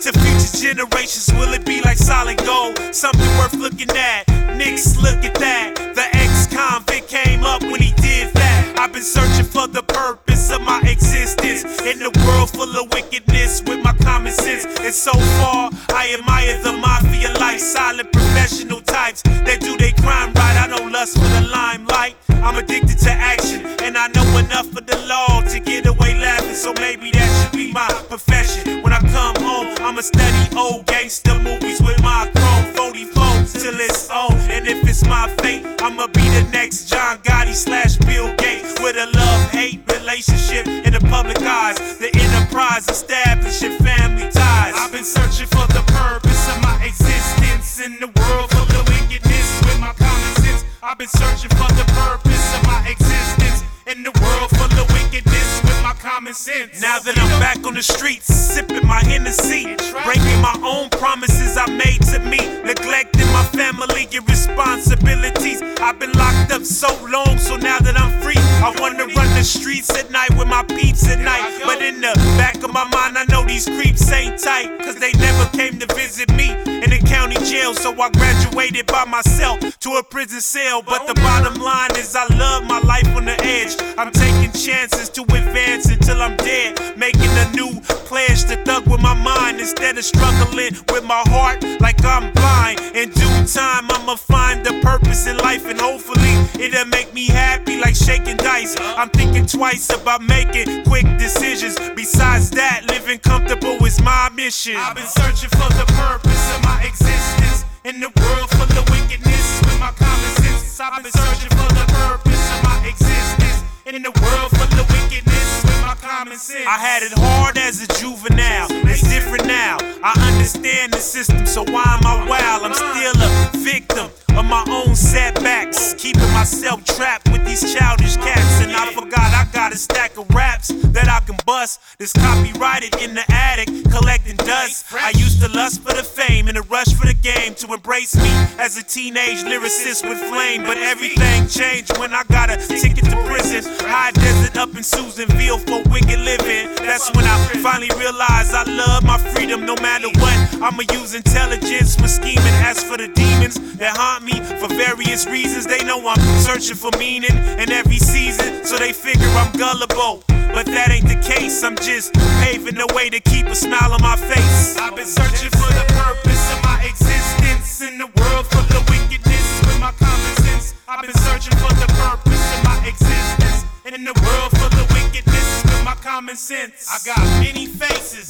to future generations, will it be like solid gold? Something worth looking at. Niggas, look at that. The ex-convict came up when he did that. I've been searching for the purpose of my existence in a world full of wickedness with my common sense. And so far, I admire the mafia life, silent professional types that do their crime right. I don't lust for the limelight. I'm addicted to action, and I know enough of the law to get away laughing. So maybe that should be my profession. When I come home, I'ma study old gangster movies with my chrome 44 till it's on. And if it's my fate, I'ma be the next John Gotti / Bill Gates with a love-hate relationship in the public eyes. The enterprise establishing family ties. I've been searching for the purpose of my existence in the world full of wickedness with my common sense. I've been searching for the purpose of my existence in the world full of wickedness with my common sense. Now that I'm back on the streets, sipping my Hennessy, breaking my own promises I made to me, neglecting my family and responsibilities. I've been locked up so long, so now that I'm free, I wanna run the streets at night with my peeps at night. But in the back of my mind, I know these creeps ain't tight, cause they never came to visit me in the county jail. So I graduated by myself to a prison cell. But the bottom line is I love my life on the edge. I'm taking chances to advance until I'm dead, making a new pledge to thug with my mind instead of struggling with my heart like I'm blind. In due time, I'ma find the purpose in life, and hopefully it'll make me happy like shaking dice. I'm thinking twice about making quick decisions. Besides that, living comfortable is my mission. I've been searching for the purpose of my existence in the world full of wickedness with my common sense. I've been searching for the purpose of my existence in the world full of wickedness with my common sense. I had it hard as a juvenile, it's different now. I understand the system, so why am I wild? I'm still a victim of my own setbacks, keeping myself trapped with these childish cats. And I forgot I got a stack of raps that I can bust, that's copyrighted in the attic, collecting dust. I used to lust for the fame and a rush for the game to embrace me as a teenage lyricist with flame. But everything changed when I got a ticket to prison, high desert up in Susanville for wicked living. That's when I finally realized I love my freedom no matter what. I'ma use intelligence when scheming. As for the demons that haunt me for various reasons, they know I'm searching for meaning in every season, so they figure I'm gullible. But that ain't the case, I'm just paving the way to keep a smile on my face. I've been searching for the purpose of my existence in the world full of wickedness with my common sense. I've been searching for the purpose of my existence in the world full of wickedness with my common sense. I got many faces